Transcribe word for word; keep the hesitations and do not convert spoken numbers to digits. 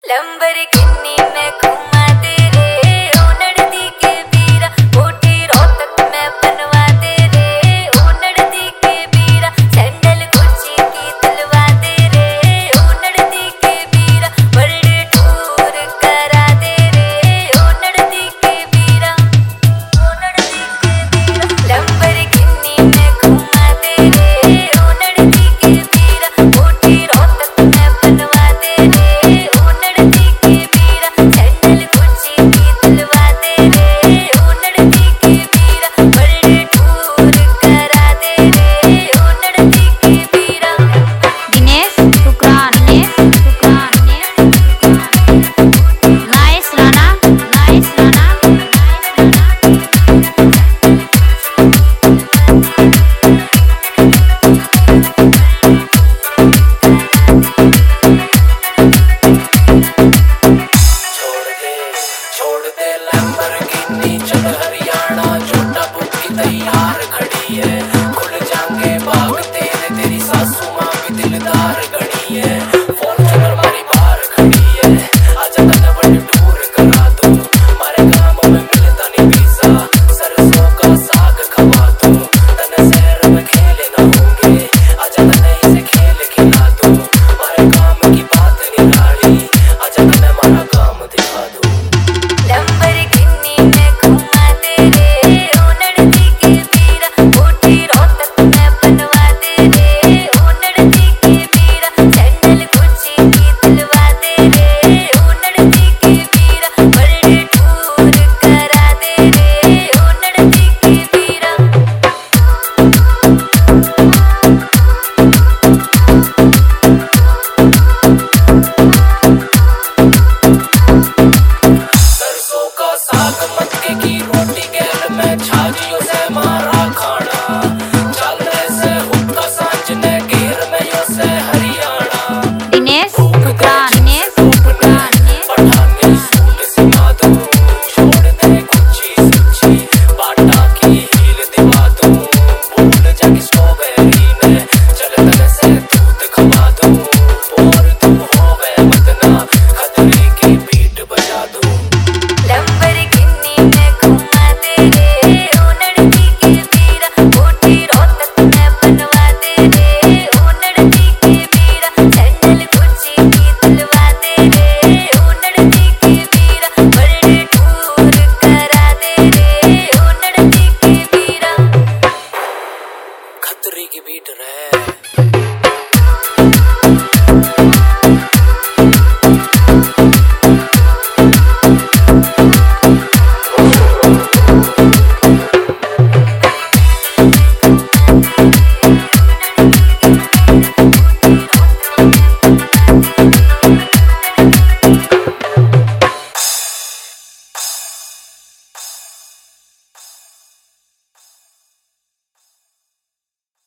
Lamborghini में घुमा दे रे ओ नड़दी के बीरा, मोटी रोहतक में बनवा दे रे ओ नड़दी के बीरा, सैंडल कुर्सी की दिलवा दे रे ओ नड़दी के बीरा, वर्ल्ड टूर करा दे रे ओ नड़दी के बीरा, ओ नड़दी के बीरा। लंबरगिनी में घुमा दे रे ओ नड़दी के बीरा, मोटी रोहतक में बनवा दे रे ओ नड़दी के बीरा, सैंडल कुर्सी की दिलवा दे रे ओ नड़दी के बीरा, वर्ल्ड टूर करा दे रे ओ नड़दी के बीरा। दिनेश शुक्रान दिनेश शुक्रान नाइस राना नाइस राना छोड़ दे छोड़ दे लैम्बोर्गिनी, चल हरियाणा, छोटा बुक तैयार खड़ी है, खुल जाएंगे बाग तेरे, तेरी सासू माँ भी दिलदार गणी है, फॉर्च्यूनर हमारी बाहर खड़ी है, आजा तने वर्ल्ड टूर करा दूं, हमारे गाँव में मिलता नहीं पिज़्ज़ा, सरसों का साग खवा दूं, तने शहर में खेले ना होंगे, आजा तने इसे खेल खिला दूं, हमारे काम की बात निराली, आजा तने हमारा काम दिखा दूं। लंबरगिनी में घुमा दे रे ओ नड़दी के बीरा, मोटी रोहतक में बनवा दे रे ओ नड़दी के बीरा, सैंडल कुर्सी की दिलवा दे रे ओ नड़दी के बीरा, वर्ल्ड टूर करा दे रे ओ नड़दी के बीरा। सरसों का साग मक्के की रोटी गैल में छाजियों से मारा खाना, चलने से हुक्का सांझ ने घेर में यो से हरियाणा। दिनेश शुक्रान